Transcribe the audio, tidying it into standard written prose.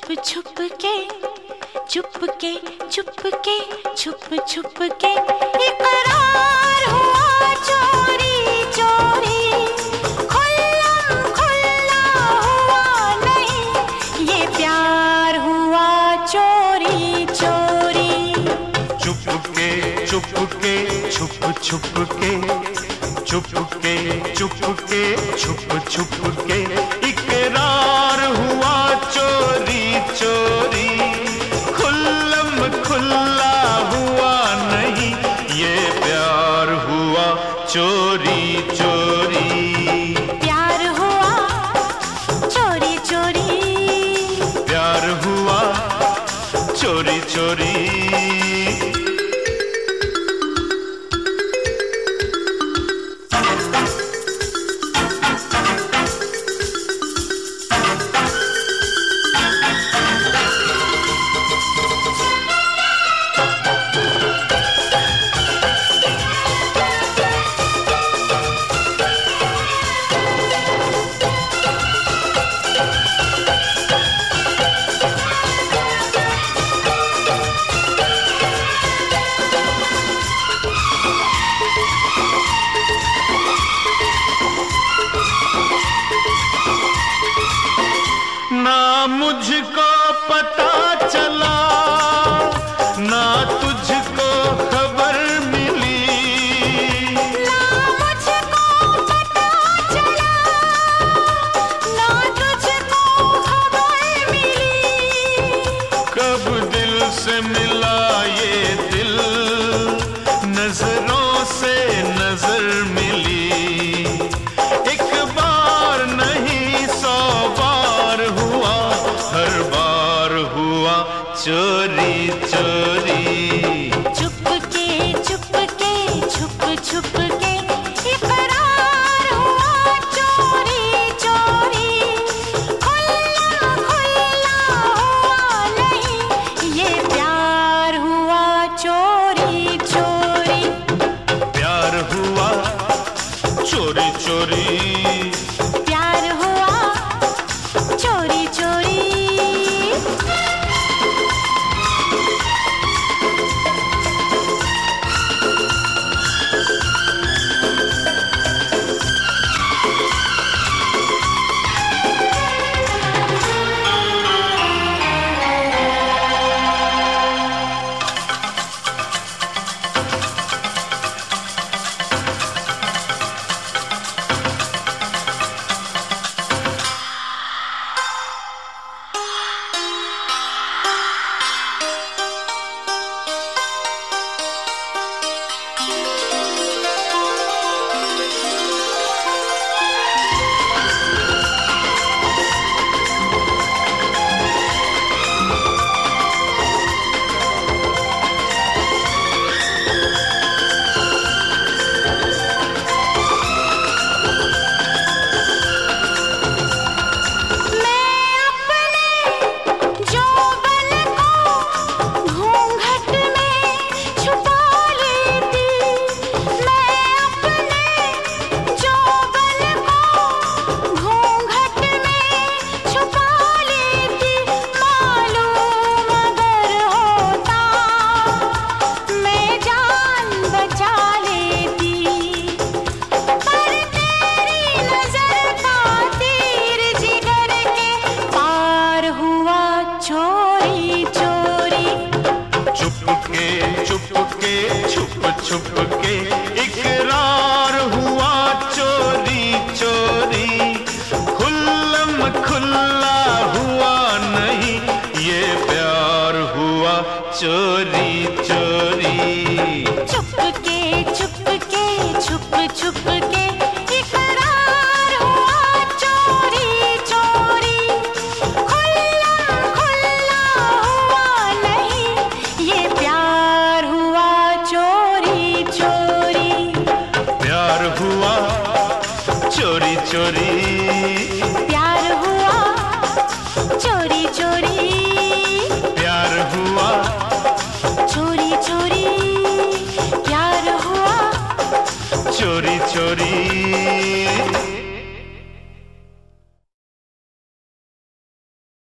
छुप छुप के छुप के छुप के छुप छुप के इकरार हुआ चोरी चोरी, खुल्लम खुल्ला हुआ नहीं, ये प्यार हुआ चोरी चोरी। छुप के छुप के छुप छुप के छुप के छुप के छुप छुप के इकरार हुआ चोरी चोरी, खुल्लम खुल्ला हुआ नहीं, ये प्यार हुआ चोरी चोरी। प्यार हुआ चोरी चोरी, प्यार हुआ चोरी चोरी। ना मुझको पता चला, ना तुझको खबर मिली, ना मुझको पता चला, ना तुझको खबर मिली। कब दिल से मिला ये दिल, नजरों से नजर मिली, एक बार नहीं 100 बार हुआ, हर बार हुआ चोरी चोरी। छुप के छुप के छुप छुप के इकरार हुआ चोरी चोरी, खुल्ला खुल्ला हुआ नहीं, ये प्यार हुआ चोरी चोरी। प्यार हुआ चोरी चोरी, प्यार हुआ चोरी चोरी। छुप के इकरार हुआ चोरी चोरी, खुल्लम खुल्ला हुआ नहीं, ये प्यार हुआ चोरी चोरी। छुप के छुप के छुप छुप के इकरार हुआ चोरी चोरी, खुल्ला खुल्ला हुआ नहीं, ये प्यार हुआ चोरी चोरी। प्यार हुआ चोरी चोरी, प्यार हुआ चोरी चोरी, प्यार हुआ चोरी चोरी, प्यार हुआ चोरी चोरी।